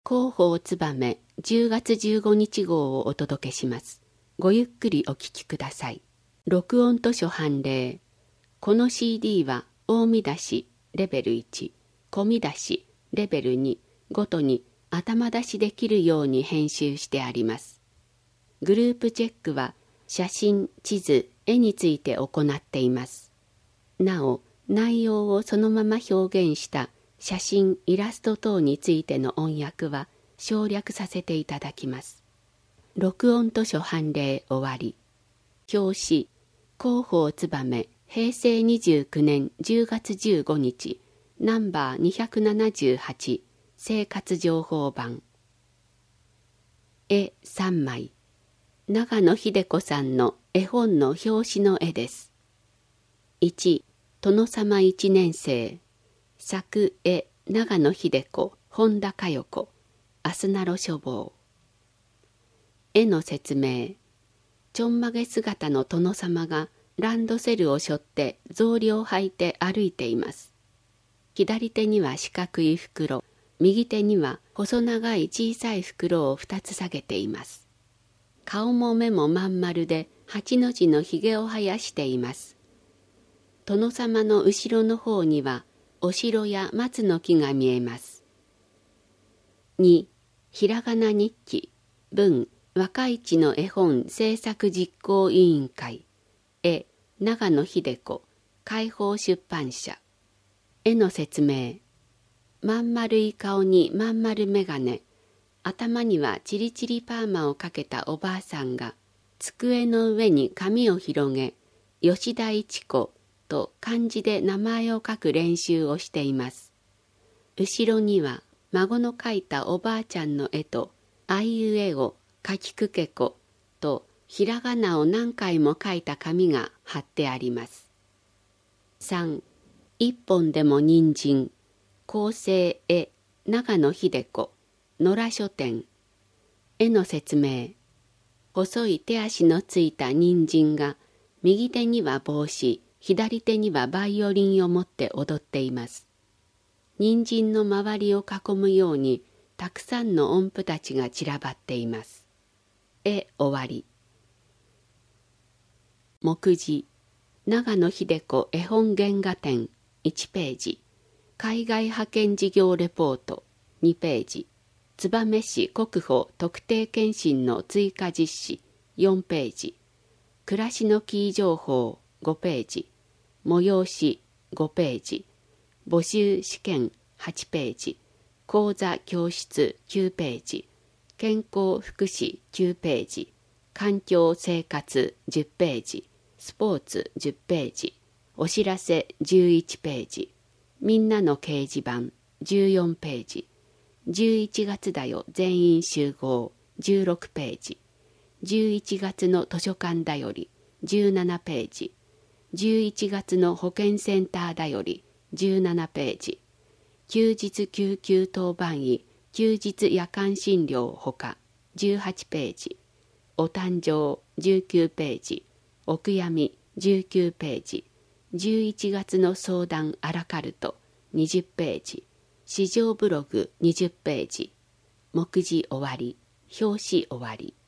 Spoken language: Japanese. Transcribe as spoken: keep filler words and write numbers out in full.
広報つばめじゅうがつじゅうごにち号をお届けします。ごゆっくりお聞きください。録音図書判例。この シーディー は大見出しレベルいち、小見出しレベルにごとに頭出しできるように編集してあります。グループチェックは写真、地図、絵について行っています。なお、内容をそのまま表現した写真、イラスト等についての音訳は省略させていただきます。録音図書判例終わり。表紙、広報つばめ、へいせいにじゅうきゅうねんじゅうがつじゅうごにち、ナンバーにひゃくななじゅうはち、生活情報版。絵さんまい。長野秀子さんの絵本の表紙の絵です。いち、殿様いちねんせい。作絵長野秀子、本田佳代子、アスナロ書房。絵の説明。ちょんまげ姿の殿様がランドセルを背負って草履を履いて歩いています。左手には四角い袋、右手には細長い小さい袋を二つ下げています。顔も目もまん丸で八の字のひげを生やしています。殿様の後ろの方にはお城や松の木が見えます。に、ひらがな日記、文、若市の絵本制作実行委員会、絵、長野秀子、解放出版社。絵の説明。まん丸い顔にまん丸眼鏡、頭にはチリチリパーマをかけたおばあさんが、机の上に紙を広げ、吉田一子と漢字で名前を書く練習をしています。後ろには孫の描いたおばあちゃんの絵と、あいうえお、かきくけこ、とひらがなを何回も書いた紙が貼ってあります。さん、一本でも人参、構成絵、長野秀子、野良書店。絵の説明。細い手足のついた人参が、右手には帽子、左手にはバイオリンを持って踊っています。人参の周りを囲むように、たくさんの音符たちが散らばっています。絵終わり。目次。長野秀子絵本原画展いちページ。海外派遣事業レポートにページ。燕市国保特定健診の追加実施よんページ。暮らしのキー情報ごページ。催しごページ。募集試験はちページ。講座教室きゅうページ。健康福祉きゅうページ。環境生活じゅっページ。スポーツじゅっページ。お知らせじゅういちページ。みんなの掲示板じゅうよんページ。じゅういちがつだよ全員集合じゅうろくページ。じゅういちがつの図書館だよりじゅうななページ。じゅういちがつの保健センターだよりじゅうななページ。休日救急当番医休日夜間診療ほかじゅうはちページ。お誕生じゅうきゅうページ。お悔やみじゅうきゅうページ。じゅういちがつの相談アラカルトにじゅっページ。市場ブログにじゅっページ。目次終わり。表紙終わり。